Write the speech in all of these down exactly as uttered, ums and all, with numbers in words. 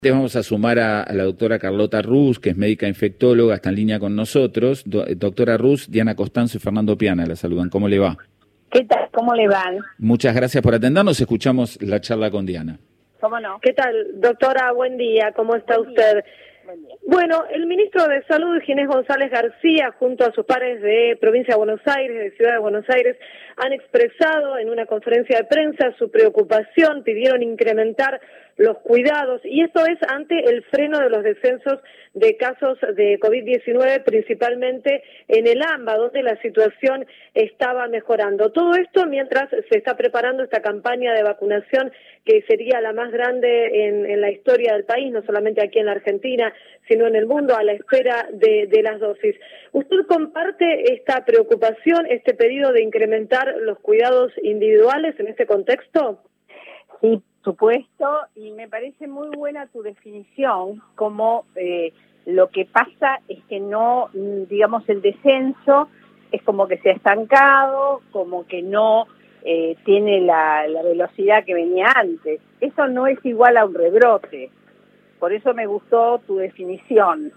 Vamos a sumar a, a la doctora Carlota Rus, que es médica infectóloga, está en línea con nosotros. Do, doctora Rus, Diana Costanzo y Fernando Piana la saludan. ¿Cómo le va? ¿Qué tal? ¿Cómo le van? Muchas gracias por atendernos. Escuchamos la charla con Diana. ¿Cómo no? ¿Qué tal, doctora? Buen día. ¿Cómo está Buen usted? Día. Buen día. Bueno, el ministro de Salud, Ginés González García, junto a sus pares de Provincia de Buenos Aires, de Ciudad de Buenos Aires, han expresado en una conferencia de prensa su preocupación, pidieron incrementar los cuidados, y esto es ante el freno de los descensos de casos de COVID diecinueve, principalmente en el AMBA, donde la situación estaba mejorando. Todo esto mientras se está preparando esta campaña de vacunación, que sería la más grande en, en la historia del país, no solamente aquí en la Argentina, sino en el mundo, a la espera de, de las dosis. ¿Usted comparte esta preocupación, este pedido de incrementar los cuidados individuales en este contexto? Sí, por supuesto, y me parece muy buena tu definición, como eh, lo que pasa es que no, digamos, el descenso es como que se ha estancado, como que no eh, tiene la, la velocidad que venía antes. Eso no es igual a un rebrote, por eso me gustó tu definición.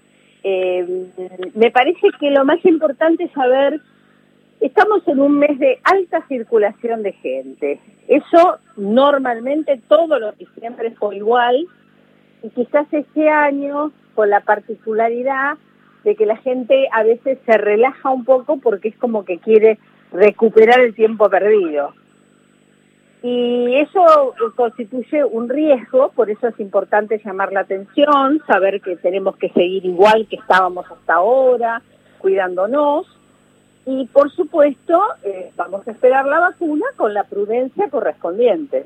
Eh, me parece que lo más importante es saber, estamos en un mes de alta circulación de gente. Eso normalmente todo lo que siempre fue igual, y quizás este año con la particularidad de que la gente a veces se relaja un poco porque es como que quiere recuperar el tiempo perdido. Y eso constituye un riesgo, por eso es importante llamar la atención, saber que tenemos que seguir igual que estábamos hasta ahora, cuidándonos. Y, por supuesto, eh, vamos a esperar la vacuna con la prudencia correspondiente.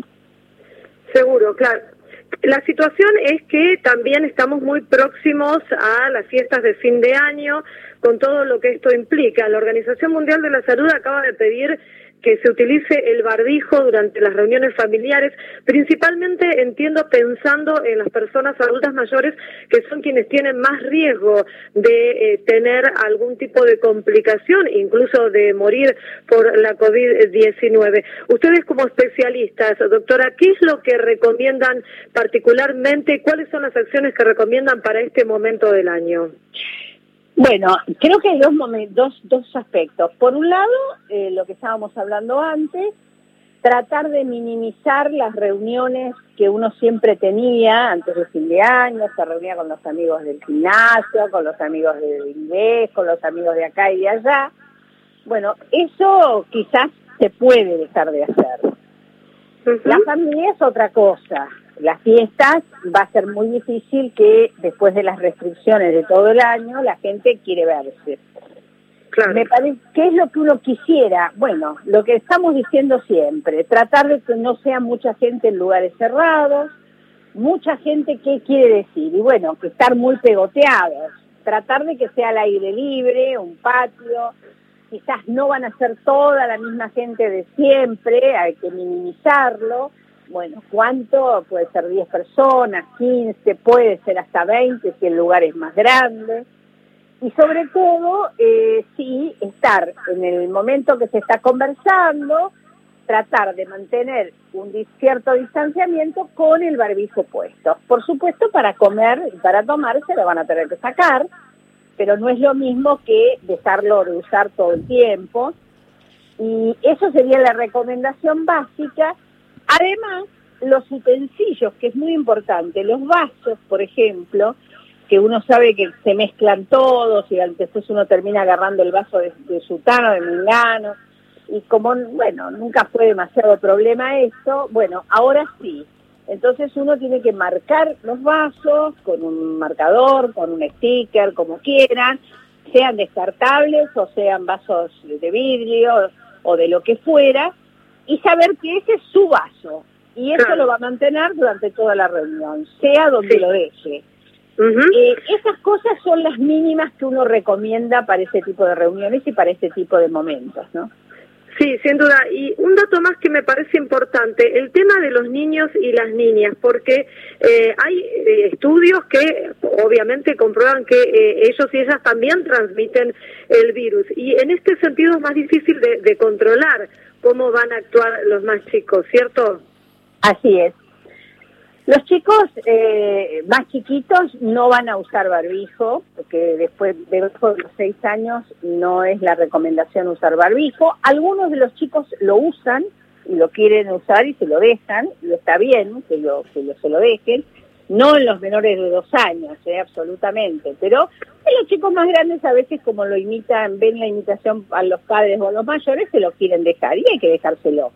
Seguro, claro. La situación es que también estamos muy próximos a las fiestas de fin de año, con todo lo que esto implica. La Organización Mundial de la Salud acaba de pedir que se utilice el barbijo durante las reuniones familiares, principalmente, entiendo, pensando en las personas adultas mayores, que son quienes tienen más riesgo de eh, tener algún tipo de complicación, incluso de morir por la COVID diecinueve. Ustedes como especialistas, doctora, ¿qué es lo que recomiendan particularmente? ¿Cuáles son las acciones que recomiendan para este momento del año? Bueno, creo que hay dos, dos, dos aspectos. Por un lado, eh, lo que estábamos hablando antes, tratar de minimizar las reuniones que uno siempre tenía antes de fin de año, se reunía con los amigos del gimnasio, con los amigos del inglés, con los amigos de acá y de allá. Bueno, eso quizás se puede dejar de hacer. Uh-huh. La familia es otra cosa. Las fiestas va a ser muy difícil que después de las restricciones de todo el año la gente quiere verse. Claro. Me parece, ¿qué es lo que uno quisiera? Bueno, lo que estamos diciendo siempre, tratar de que no sea mucha gente en lugares cerrados. Mucha gente, ¿qué quiere decir? Y bueno, que estar muy pegoteados, tratar de que sea al aire libre, un patio. Quizás no van a ser toda la misma gente de siempre, hay que minimizarlo. Bueno, ¿cuánto? Puede ser diez personas, quince, puede ser hasta veinte si el lugar es más grande. Y sobre todo, eh, sí, estar en el momento que se está conversando, tratar de mantener un cierto distanciamiento con el barbijo puesto. Por supuesto, para comer y para tomar se lo van a tener que sacar, pero no es lo mismo que dejarlo de usar todo el tiempo. Y eso sería la recomendación básica. Además, los utensilios, que es muy importante, los vasos, por ejemplo, que uno sabe que se mezclan todos y después uno termina agarrando el vaso de, de sutano, de mengano, y como, bueno, nunca fue demasiado problema esto, bueno, ahora sí. Entonces uno tiene que marcar los vasos con un marcador, con un sticker, como quieran, sean descartables o sean vasos de vidrio o de lo que fuera, y saber que ese es su vaso, y eso claro. Lo va a mantener durante toda la reunión, sea donde sí. Lo deje. Uh-huh. Eh, esas cosas son las mínimas que uno recomienda para ese tipo de reuniones y para este tipo de momentos, ¿no? Sí, sin duda. Y un dato más que me parece importante, el tema de los niños y las niñas, porque eh, hay eh, estudios que obviamente comprueban que eh, ellos y ellas también transmiten el virus. Y en este sentido es más difícil de, de controlar cómo van a actuar los más chicos, ¿cierto? Así es. Los chicos eh, más chiquitos no van a usar barbijo, porque después de los seis años no es la recomendación usar barbijo. Algunos de los chicos lo usan y lo quieren usar y se lo dejan, y está bien que, lo, que lo, se lo dejen. No en los menores de dos años, eh, absolutamente, pero en los chicos más grandes a veces como lo imitan, ven la imitación a los padres o a los mayores, se lo quieren dejar y hay que dejárselo.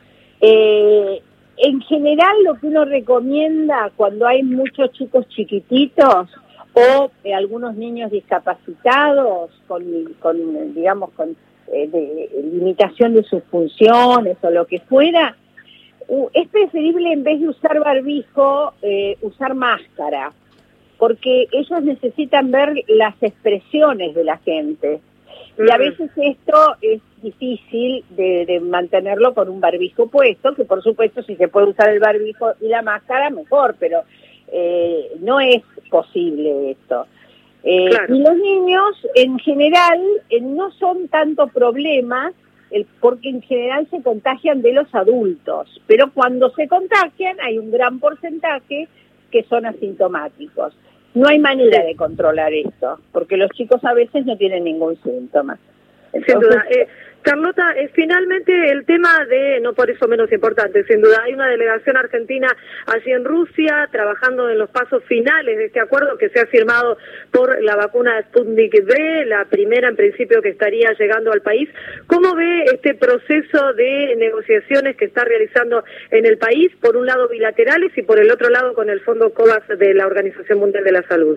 Eh, en general lo que uno recomienda cuando hay muchos chicos chiquititos o eh, algunos niños discapacitados con, con digamos, con eh, de, limitación de sus funciones o lo que fuera, es preferible en vez de usar barbijo, eh, usar máscara, porque ellos necesitan ver las expresiones de la gente. Y a veces esto es difícil de, de mantenerlo con un barbijo puesto, que por supuesto si se puede usar el barbijo y la máscara, mejor, pero eh, no es posible esto. Eh, claro. Y los niños, en general, eh, no son tanto problemas, El, porque en general se contagian de los adultos, pero cuando se contagian hay un gran porcentaje que son asintomáticos. No hay manera de controlar esto, porque los chicos a veces no tienen ningún síntoma. Entonces, sin duda. Eh, Carlota, eh, finalmente el tema de, no por eso menos importante, sin duda, hay una delegación argentina allí en Rusia trabajando en los pasos finales de este acuerdo que se ha firmado por la vacuna Sputnik V, la primera en principio que estaría llegando al país. ¿Cómo ve este proceso de negociaciones que está realizando en el país, por un lado bilaterales y por el otro lado con el Fondo COVAX de la Organización Mundial de la Salud?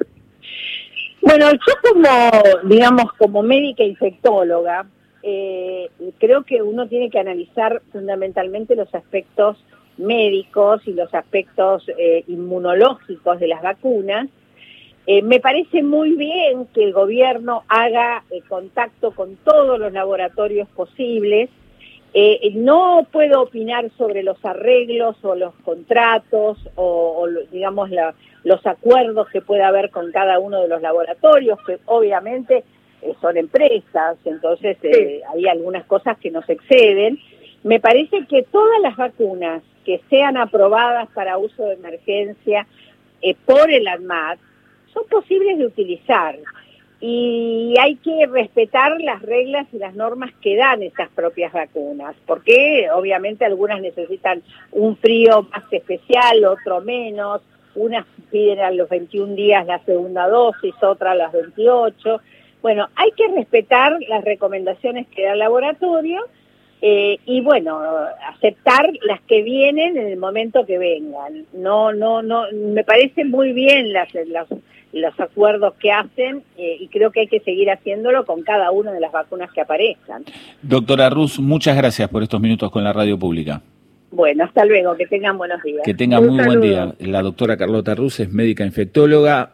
Bueno, yo como, digamos, como médica infectóloga, Eh, creo que uno tiene que analizar fundamentalmente los aspectos médicos y los aspectos eh, inmunológicos de las vacunas. Eh, me parece muy bien que el gobierno haga eh, contacto con todos los laboratorios posibles. Eh, no puedo opinar sobre los arreglos o los contratos o, o digamos, la, los acuerdos que pueda haber con cada uno de los laboratorios, que obviamente son empresas, entonces eh, sí. hay algunas cosas que nos exceden. Me parece que todas las vacunas que sean aprobadas para uso de emergencia eh, por el ANMAT son posibles de utilizar y hay que respetar las reglas y las normas que dan esas propias vacunas, porque obviamente algunas necesitan un frío más especial, otro menos, unas piden a los veintiún días la segunda dosis, otras a las veintiocho. Bueno, hay que respetar las recomendaciones que da el laboratorio eh, y, bueno, aceptar las que vienen en el momento que vengan. No, no, no, me parecen muy bien las, las, los acuerdos que hacen eh, y creo que hay que seguir haciéndolo con cada una de las vacunas que aparezcan. Doctora Rus, muchas gracias por estos minutos con la radio pública. Bueno, hasta luego, que tengan buenos días. Que tengan muy buen día. La doctora Carlota Rus es médica infectóloga.